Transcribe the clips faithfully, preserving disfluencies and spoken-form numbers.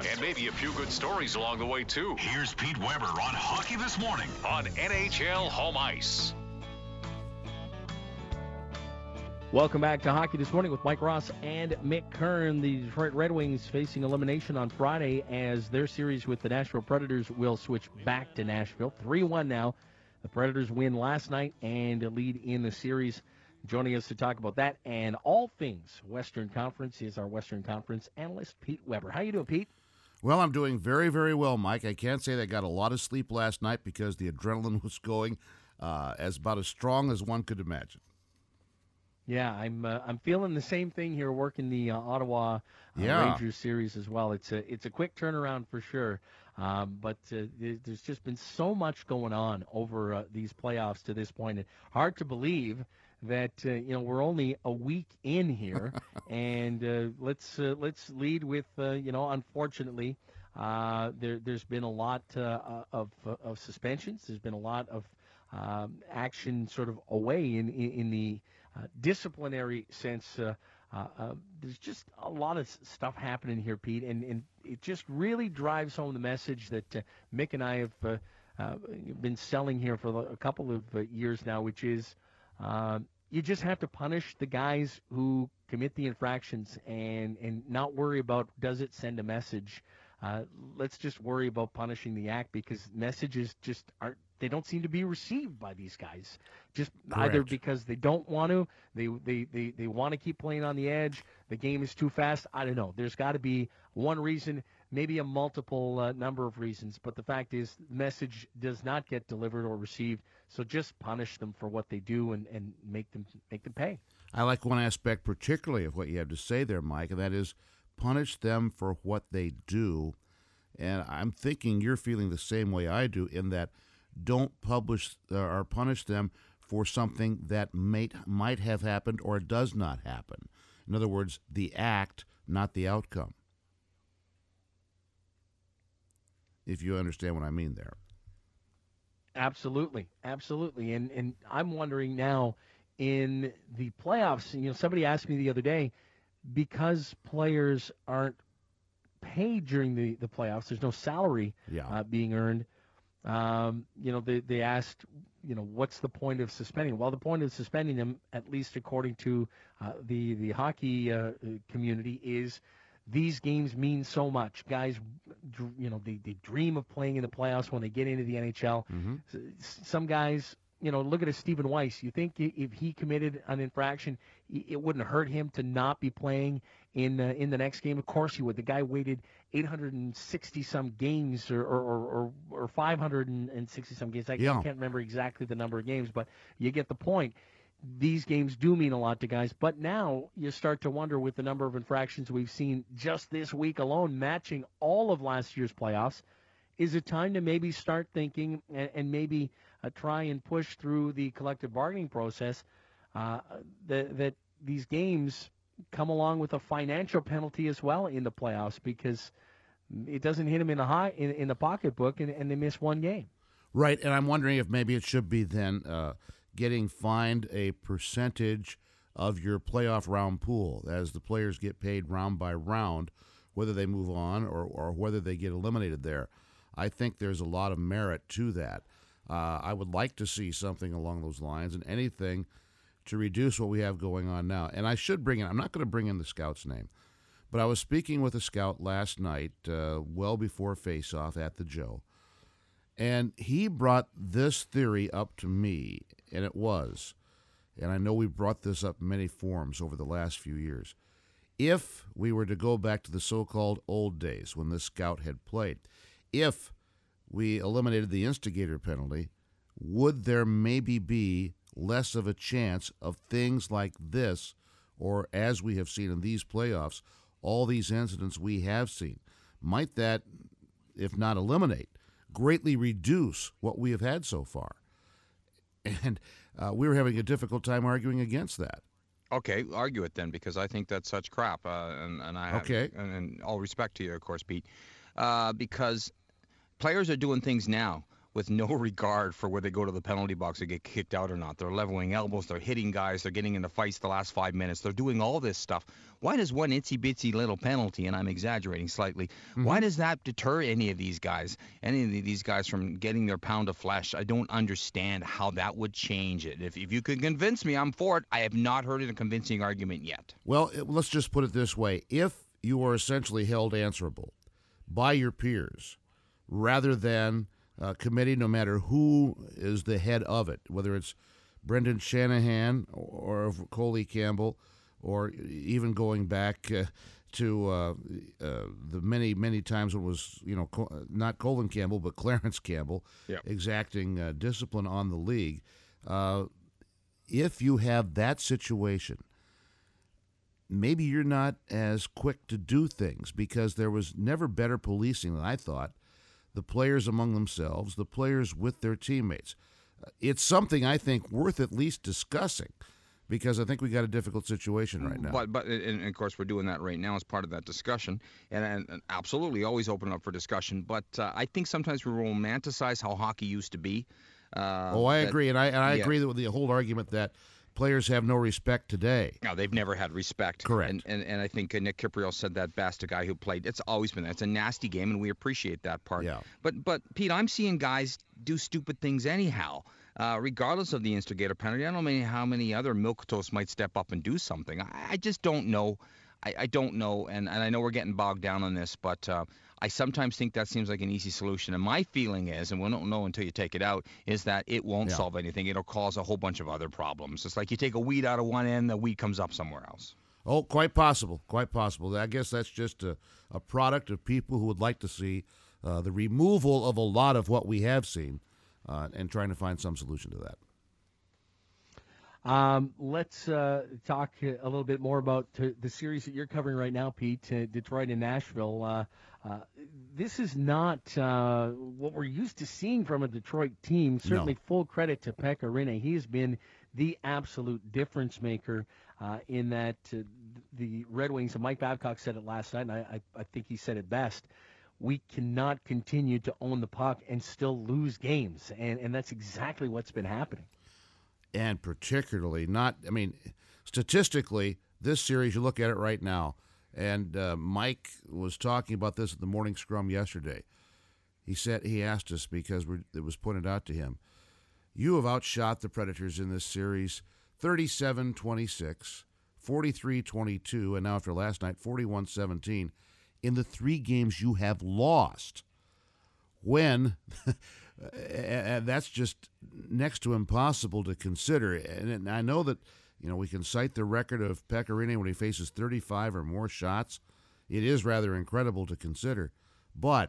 And maybe a few good stories along the way, too. Here's Pete Weber on Hockey This Morning on N H L Home Ice. Welcome back to Hockey This Morning with Mike Ross and Mick Kern. The Detroit Red Wings facing elimination on Friday as their series with the Nashville Predators will switch back to Nashville. three one now. The Predators win last night and lead in the series. Joining us to talk about that and all things Western Conference is our Western Conference analyst, Pete Weber. How you doing, Pete? Well, I'm doing very, very well, Mike. I can't say that I got a lot of sleep last night because the adrenaline was going uh, as about as strong as one could imagine. Yeah, I'm uh, I'm feeling the same thing here, working the uh, Ottawa uh, yeah. Rangers series as well. It's a it's a quick turnaround for sure, um, but uh, there's just been so much going on over uh, these playoffs to this point. And hard to believe that uh, you know we're only a week in here, and uh, let's uh, let's lead with uh, you know unfortunately uh, there there's been a lot uh, of of suspensions. There's been a lot of um, action sort of away in in, in the Uh, disciplinary sense. Uh, uh, uh, there's just a lot of stuff happening here, Pete, and, and it just really drives home the message that uh, Mick and I have uh, uh, been selling here for a couple of uh, years now, which is uh, you just have to punish the guys who commit the infractions and, and not worry about does it send a message. Uh, let's just worry about punishing the act because messages just aren't, they don't seem to be received by these guys. Just Correct. Either because they don't want to, they they, they, they want to keep playing on the edge, the game is too fast. I don't know. There's got to be one reason, maybe a multiple uh, number of reasons. But the fact is, the message does not get delivered or received. So just punish them for what they do and, and make them make them pay. I like one aspect particularly of what you have to say there, Mike, and that is punish them for what they do. And I'm thinking you're feeling the same way I do in that don't publish uh, or punish them for something that might, might have happened or does not happen. In other words, the act, not the outcome. If you understand what I mean there. Absolutely, absolutely. And and I'm wondering now in the playoffs, you know, somebody asked me the other day, because players aren't paid during the, the playoffs, there's no salary yeah. uh, being earned. Um, you know, they, they asked, you know, what's the point of suspending? Well, the point of suspending them, at least according to uh, the, the hockey uh, community, is these games mean so much. Guys, you know, they, they dream of playing in the playoffs when they get into the N H L. Mm-hmm. Some guys, you know, look at a Stephen Weiss. You think if he committed an infraction, it wouldn't hurt him to not be playing in uh, in the next game? Of course he would. The guy waited eight hundred sixty some games or or, or, or five hundred sixty some games. I yeah. can't remember exactly the number of games, but you get the point. These games do mean a lot to guys. But now you start to wonder with the number of infractions we've seen just this week alone, matching all of last year's playoffs, is it time to maybe start thinking and, and maybe uh, try and push through the collective bargaining process uh, that, that these games come along with a financial penalty as well in the playoffs because it doesn't hit them in the high in, in the pocketbook and, and they miss one game. Right, and I'm wondering if maybe it should be then uh, getting fined a percentage of your playoff round pool as the players get paid round by round, whether they move on or, or whether they get eliminated there. I think there's a lot of merit to that. Uh, I would like to see something along those lines and anything to reduce what we have going on now. And I should bring in, I'm not going to bring in the scout's name, but I was speaking with a scout last night, uh, well before face-off at the Joe, and he brought this theory up to me, and it was, and I know we brought this up in many forums over the last few years, if we were to go back to the so-called old days when this scout had played, if we eliminated the instigator penalty, would there maybe be less of a chance of things like this, or as we have seen in these playoffs, all these incidents we have seen? Might that, if not eliminate, greatly reduce what we have had so far? And uh, we were having a difficult time arguing against that. Okay, argue it then, because I think that's such crap. Uh, and, and I have, okay. and, and all respect to you, of course, Pete, uh, because players are doing things now with no regard for where they go to the penalty box or get kicked out or not. They're leveling elbows, they're hitting guys, they're getting into fights the last five minutes. They're doing all this stuff. Why does one itsy-bitsy little penalty, and I'm exaggerating slightly, mm-hmm. why does that deter any of these guys, any of these guys from getting their pound of flesh? I don't understand how that would change it. If, if you could convince me, I'm for it. I have not heard a convincing argument yet. Well, let's just put it this way. If you are essentially held answerable by your peers rather than uh, committee, no matter who is the head of it, whether it's Brendan Shanahan or, or Coley Campbell, or even going back uh, to uh, uh, the many, many times when it was, you know, not Colin Campbell, but Clarence Campbell, yep. exacting uh, discipline on the league. Uh, if you have that situation, maybe you're not as quick to do things because there was never better policing than I thought. The players among themselves, the players with their teammates. It's something I think worth at least discussing because I think we got a difficult situation right now. But, but and, and of course, we're doing that right now as part of that discussion. And, and, and absolutely always open up for discussion. But uh, I think sometimes we romanticize how hockey used to be. Uh, oh, I that, agree. And I, and I yeah. agree with the whole argument that players have no respect today. No, they've never had respect. Correct. And and, and I think uh, Nick Kipriel said that best, a guy who played. It's always been that. It's a nasty game, and we appreciate that part. Yeah. But, but Pete, I'm seeing guys do stupid things anyhow, uh, regardless of the instigator penalty. I don't know how many other milquetoast might step up and do something. I, I just don't know. I, I don't know, and, and I know we're getting bogged down on this, but uh, I sometimes think that seems like an easy solution. And my feeling is, and we don't know until you take it out, is that it won't yeah. solve anything. It'll cause a whole bunch of other problems. It's like you take a weed out of one end, the weed comes up somewhere else. Oh, quite possible. Quite possible. I guess that's just a, a product of people who would like to see uh, the removal of a lot of what we have seen uh, and trying to find some solution to that. Um, let's uh, talk a little bit more about uh, the series that you're covering right now, Pete, uh, Detroit and Nashville. Uh, uh, this is not uh, what we're used to seeing from a Detroit team. Certainly No. full credit to Pekka Rinne. He has been the absolute difference maker uh, in that uh, the Red Wings, and Mike Babcock said it last night, and I, I, I think he said it best, we cannot continue to own the puck and still lose games, and, and that's exactly what's been happening. And particularly not, I mean, statistically, this series, you look at it right now, and uh, Mike was talking about this at the morning scrum yesterday. He said, he asked us because we, it was pointed out to him, you have outshot the Predators in this series thirty-seven twenty-six, forty-three twenty-two, and now after last night, forty-one seventeen, in the three games you have lost. When... And that's just next to impossible to consider. And I know that, you know, we can cite the record of Pekka Rinne when he faces thirty-five or more shots. It is rather incredible to consider. But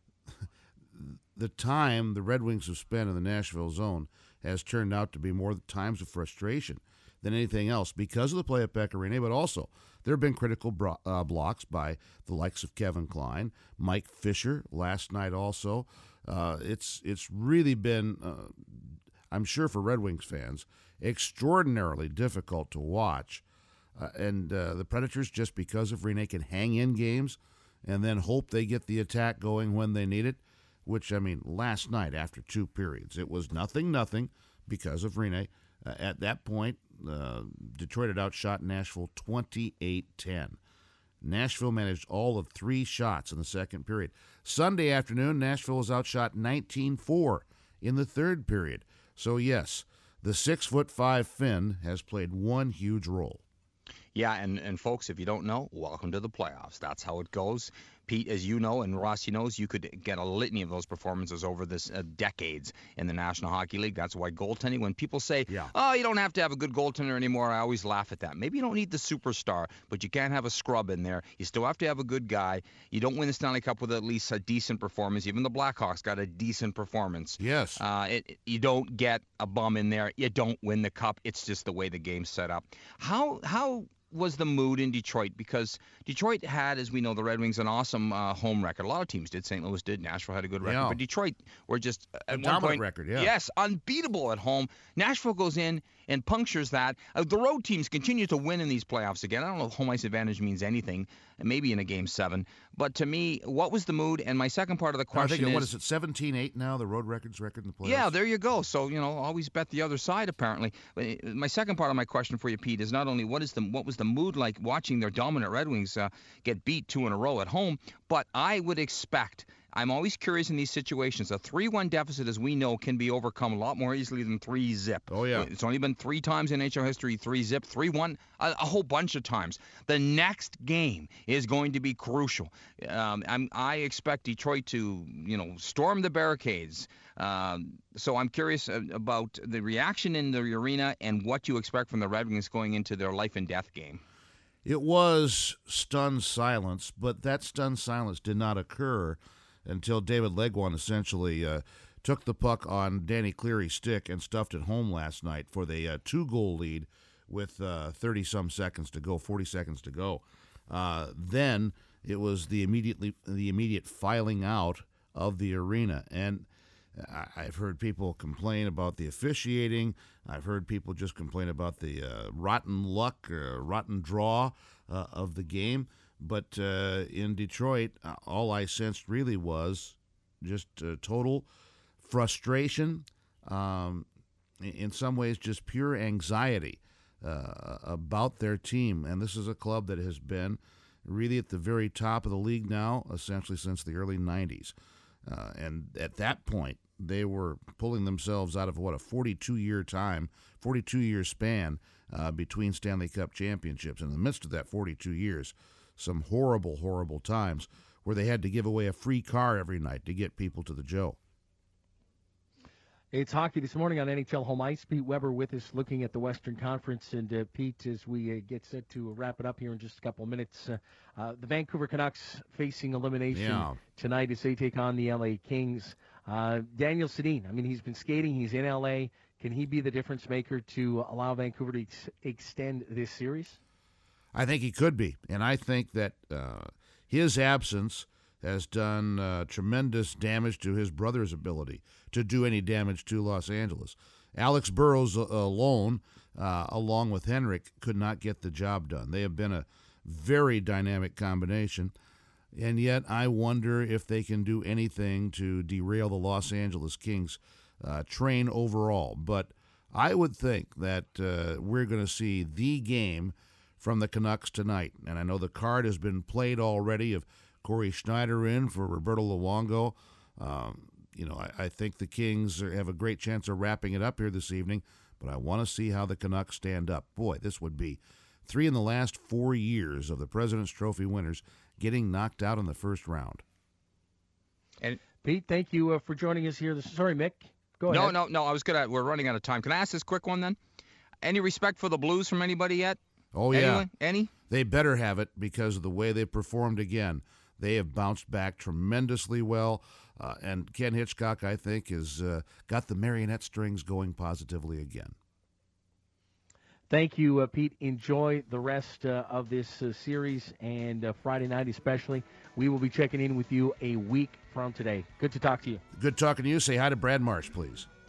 the time the Red Wings have spent in the Nashville zone has turned out to be more times of frustration than anything else because of the play of Pekka Rinne, but also there have been critical bro- uh, blocks by the likes of Kevin Klein, Mike Fisher last night also. Uh, it's it's really been, uh, I'm sure for Red Wings fans, extraordinarily difficult to watch. Uh, and uh, the Predators, just because of Rinne, can hang in games and then hope they get the attack going when they need it, which, I mean, last night after two periods, it was nothing, nothing because of Rinne. Uh, at that point, uh, Detroit had outshot Nashville twenty-eight ten. Nashville managed all of three shots in the second period. Sunday afternoon, Nashville was outshot nineteen four in the third period. So, yes, the six foot five Finn has played one huge role. Yeah, and, and folks, if you don't know, welcome to the playoffs. That's how it goes. Pete, as you know, and Rossi knows, you could get a litany of those performances over this uh, decades in the National Hockey League. That's why goaltending, when people say, yeah. oh, you don't have to have a good goaltender anymore, I always laugh at that. Maybe you don't need the superstar, but you can't have a scrub in there. You still have to have a good guy. You don't win the Stanley Cup with at least a decent performance. Even the Blackhawks got a decent performance. Yes. Uh, it, it, you don't get a bum in there. You don't win the cup. It's just the way the game's set up. How how... was the mood in Detroit? Because Detroit had, as we know, the Red Wings, an awesome uh, home record. A lot of teams did. Saint Louis did. Nashville had a good record. Yeah. But Detroit were just, at a one dominant point, record, yeah. Yes, unbeatable at home. Nashville goes in and punctures that. Uh, the road teams continue to win in these playoffs again. I don't know if home ice advantage means anything, maybe in a game seven. But to me, what was the mood? And my second part of the I question think, is, what is it, seventeen eight now, the road records record in the playoffs? yeah, there you go. So, you know, always bet the other side, apparently. But my second part of my question for you, Pete, is not only what is the what was the mood like watching their dominant Red Wings uh, get beat two in a row at home, but I would expect, I'm always curious in these situations, a three one deficit, as we know, can be overcome a lot more easily than three zip. Oh, yeah. It's only been three times in N H L history, three zip, three one, a, a whole bunch of times. The next game is going to be crucial. Um, I'm, I expect Detroit to, you know, storm the barricades. Um, so I'm curious about the reaction in the arena and what you expect from the Red Wings going into their life and death game. It was stunned silence, but that stunned silence did not occur until David Legwand essentially uh, took the puck on Danny Cleary's stick and stuffed it home last night for the uh, two-goal lead with uh, thirty-some seconds to go, forty seconds to go. Uh, then it was the immediately the immediate filing out of the arena, and I've heard people complain about the officiating. I've heard people just complain about the uh, rotten luck, or rotten draw uh, of the game. But uh, in Detroit, uh, all I sensed really was just uh, total frustration, um, in some ways just pure anxiety uh, about their team. And this is a club that has been really at the very top of the league now, essentially since the early nineties. Uh, and at that point, they were pulling themselves out of, what, a forty-two-year time, forty-two-year span uh, between Stanley Cup championships. In the midst of that forty-two years, some horrible, horrible times where they had to give away a free car every night to get people to the Joe. It's hockey this morning on N H L Home Ice. Pete Weber with us looking at the Western Conference. And, uh, Pete, as we uh, get set to wrap it up here in just a couple of minutes, uh, uh, the Vancouver Canucks facing elimination Yeah. tonight as they take on the L A Kings. Uh, Daniel Sedin, I mean, he's been skating. He's in L A. Can he be the difference maker to allow Vancouver to ex- extend this series? I think he could be. And I think that uh, his absence has done uh, tremendous damage to his brother's ability to do any damage to Los Angeles. Alex Burrows uh, alone, uh, along with Henrik, could not get the job done. They have been a very dynamic combination, and yet I wonder if they can do anything to derail the Los Angeles Kings uh, train overall. But I would think that uh, we're going to see the game from the Canucks tonight. And I know the card has been played already of Corey Schneider in for Roberto Luongo. Um, you know, I, I think the Kings are, have a great chance of wrapping it up here this evening, but I want to see how the Canucks stand up. Boy, this would be three in the last four years of the President's Trophy winners getting knocked out in the first round. And Pete, thank you uh, for joining us here. This, sorry, Mick. Go no, ahead. no, no. I was gonna. We're running out of time. Can I ask this quick one then? Any respect for the Blues from anybody yet? Oh, yeah. Anyone? Any? They better have it because of the way they performed again. They have bounced back tremendously well. Uh, and Ken Hitchcock, I think, has uh, got the marionette strings going positively again. Thank you, uh, Pete. Enjoy the rest uh, of this uh, series and uh, Friday night especially. We will be checking in with you a week from today. Good to talk to you. Good talking to you. Say hi to Brad Marsh, please.